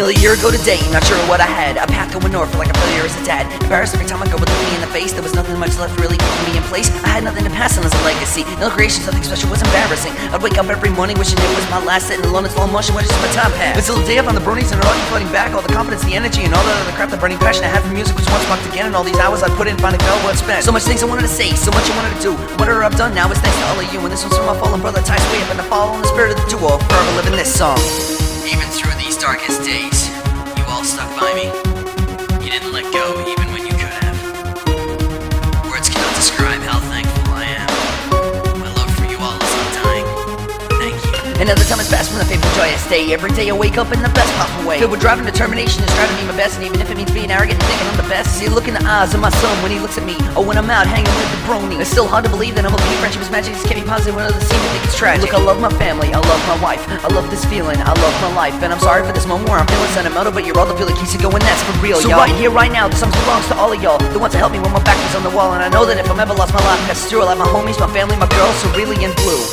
Nearly a year ago today, not sure what I had. A path going north, like a failure as a dad. Embarrassed every time I go would look me in the face. There was nothing much left really keeping me in place. I had nothing to pass on as a legacy. No creation, something special was embarrassing. I'd wake up every morning wishing it was my last, sitting alone in slow motion, watching my time pass. But still a day up on the bronies and it all keep flooding back. All the confidence, the energy, and all that other crap, the burning passion I had for music was once sparked again. And all these hours I put in, finally fell well spent. So much things I wanted to say, so much I wanted to do. Whatever I've done now is thanks to all of you. And this one's from my fallen brother, ties way up in the fall. And the spirit of the duo, forever living this song. Even through these darkest days, you all stuck by me. You didn't let go even when you could have. Words cannot describe how thankful I am. My love for you all is undying. Thank you. Another time has passed from the fateful joyous day. Every day I wake up in the best possible way, filled with drive and determination and striving to be my best. And even if it means being arrogant and thinking I'm the best, see a look in the eyes of my son when he looks at me, or when I'm out hanging with the brony. It's still hard to believe that I'm a friendship is magic. Just can't be positive when others seem to think it's tragic. Look, I love my family, I love my wife, I love this feeling, I love my life. And I'm sorry for this moment where I'm feeling sentimental, but you're all the feel that keeps it going, that's for real, y'all. So right here, right now, this song belongs to all of y'all, the ones that helped me when my back was on the wall. And I know that if I'm ever lost my life passes through, I'll have my homies, my family, my girls, cerulean blue.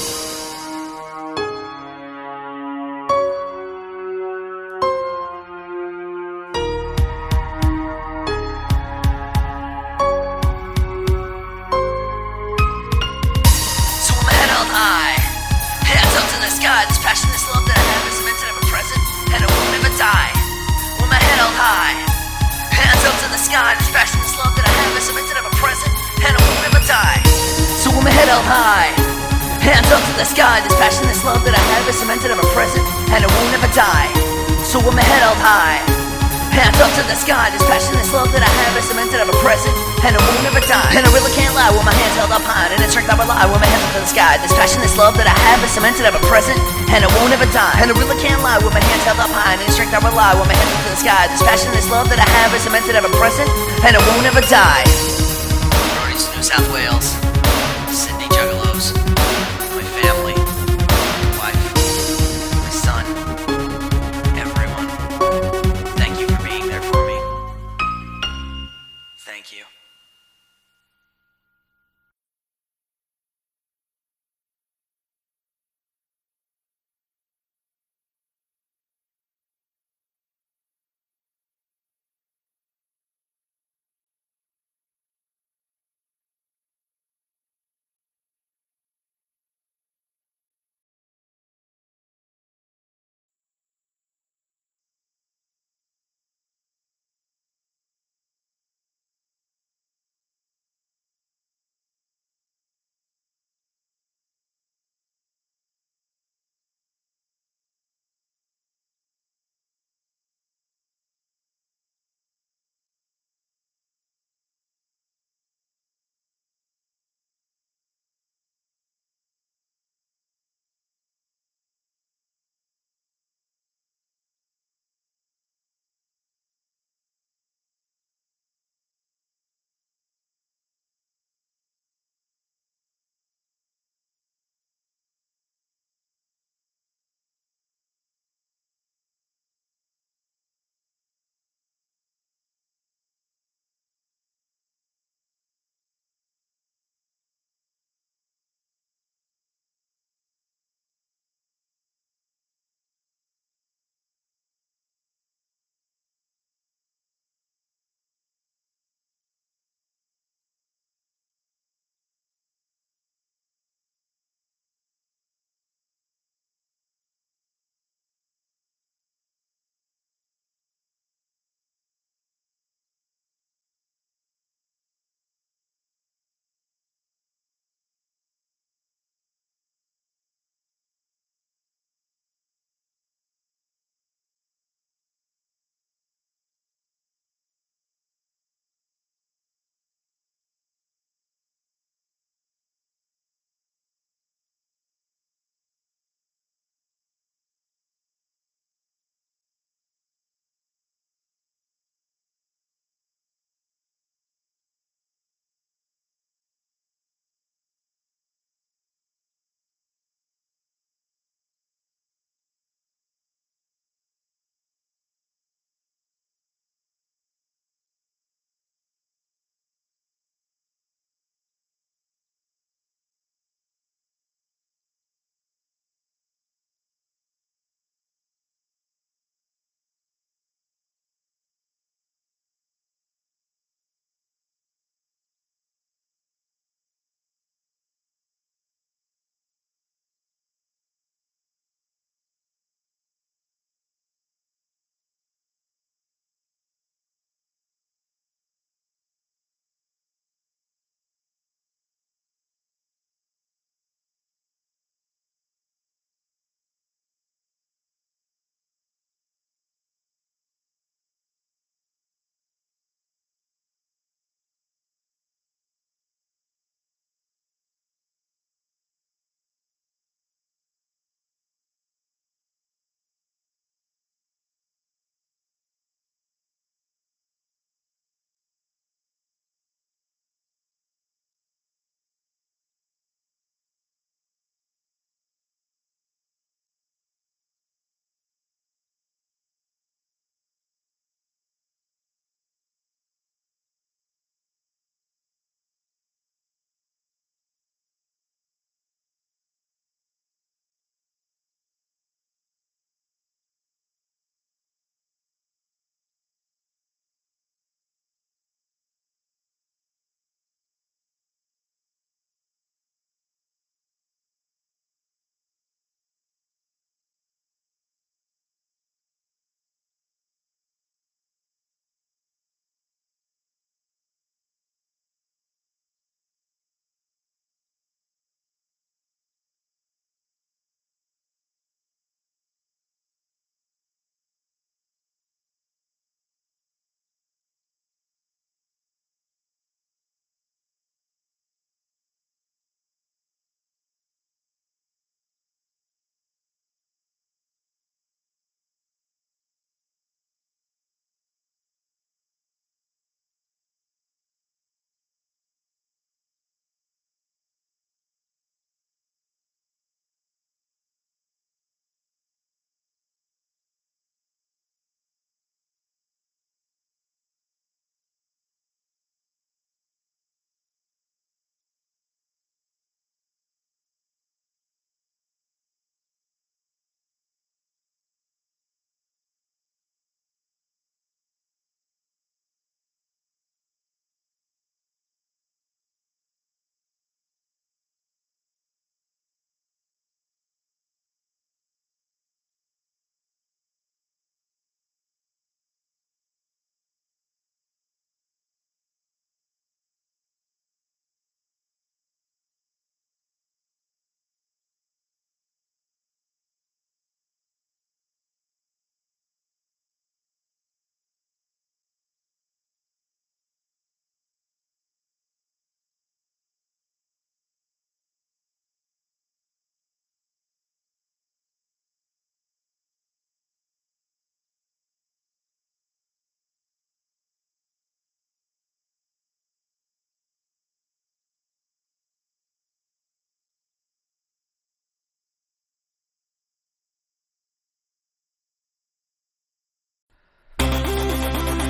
Hands up to the sky, this passion, this love that I have is meant to have a present, and it won't ever die. With my head held high. Hands up to the sky, this passion, this love that I have is meant to have a present, and it won't ever die. So with my head held high. Hands up to the sky, this passion, this love that I have is meant to have a present, and it won't ever die. So with my head held high. Hands up to the sky, this passion, this love that I have is meant to have a present, and it won't ever die. And I really can't lie with my hands held up high, and it's strength I rely with my hands up to the sky. This passion, this love that I have is cemented of a present, and it won't ever die. And I really can't lie with my hands held up high, and it's strength I rely with my hands up to the sky. This passion, this love that I have is cemented of a present, and it won't ever die. Bronies, New South Wales, Sydney Juggalos.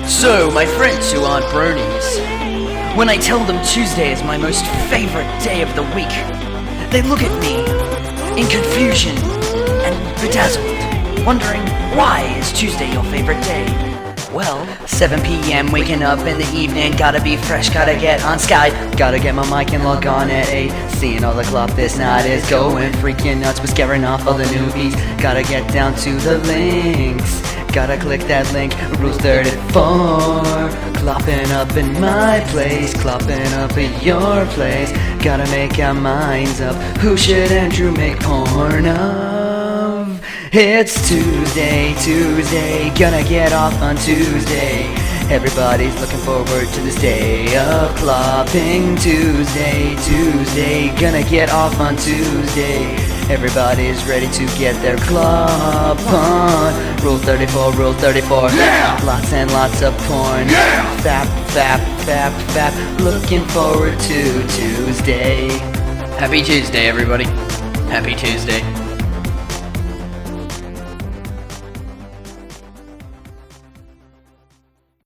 So, my friends who aren't bronies, when I tell them Tuesday is my most favorite day of the week, they look at me in confusion and bedazzled, wondering why is Tuesday your favorite day? Well, 7 p.m. waking up in the evening, gotta be fresh, gotta get on Skype, gotta get my mic and log on at 8, seeing all the club this night is going freaking nuts, we're scaring off all the newbies, gotta get down to the links, gotta click that link, Rule 34, clopping up in my place, clopping up at your place, gotta make our minds up, who should Andrew make porn of? It's Tuesday, gonna get off on Tuesday. Everybody's looking forward to this day of clopping. Tuesday, gonna get off on Tuesday. Everybody's ready to get their clop on. Rule 34, Yeah! Lots and lots of porn. Yeah! Fap, looking forward to Tuesday. Happy Tuesday, everybody. Happy Tuesday.